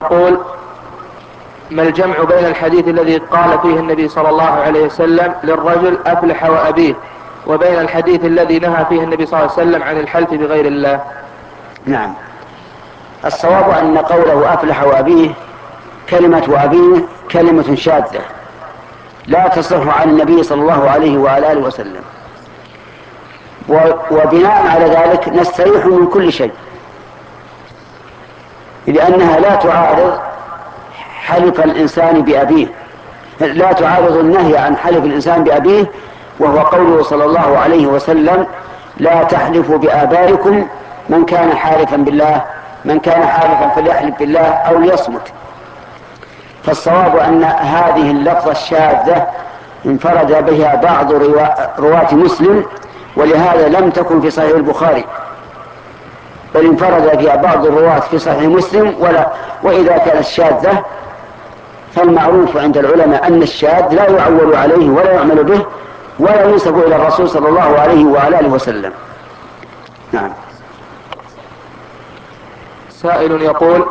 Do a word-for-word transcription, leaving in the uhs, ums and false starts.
يقول: ما الجمع بين الحديث الذي قال فيه النبي صلى الله عليه وسلم للرجل أفلح وأبيه، وبين الحديث الذي نهى فيه النبي صلى الله عليه وسلم عن الحلف بغير الله؟ نعم، الصواب أن قوله أفلح وأبيه كلمة وأبيه كلمة شاذة لا تصح عن النبي صلى الله عليه وعلى آله وسلم، وبناء على ذلك نستريح من كل شيء، لأنها لا تعارض حلف الإنسان بأبيه، لا تعارض النهي عن حلف الإنسان بأبيه، وهو قوله صلى الله عليه وسلم: لا تحلفوا بآبائكم، من كان حالفا بالله من كان حالفا فليحلف بالله أو ليصمت. فالصواب أن هذه اللفظة الشاذة انفرد بها بعض رواة مسلم، ولهذا لم تكن في صحيح البخاري، بل انفرد فيها بعض الرواة في صحيح مسلم. ولا وإذا كانت شاذة فالمعروف عند العلماء أن الشاذ لا يعول عليه ولا يعمل به ولا ينسب إلى الرسول صلى الله عليه وعلى آله وسلم. نعم. سائل يقول: